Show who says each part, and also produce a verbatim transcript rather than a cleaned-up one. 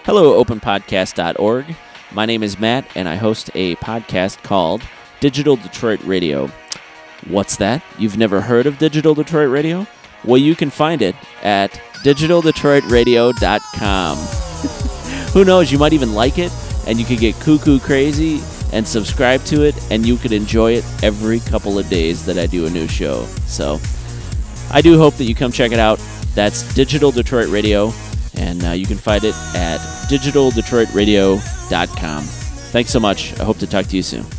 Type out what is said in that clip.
Speaker 1: Hello, open podcast dot org. My name is Matt, and I host a podcast called Digital Detroit Radio. What's that? You've never heard of Digital Detroit Radio? Well, you can find it at digital detroit radio dot com. Who knows, you might even like it, and you could get cuckoo crazy and subscribe to it, and you could enjoy it every couple of days that I do a new show. So I do hope that you come check it out. That's Digital Detroit Radio, and uh, you can find it at digital detroit radio dot com. Thanks so much. I hope to talk to you soon.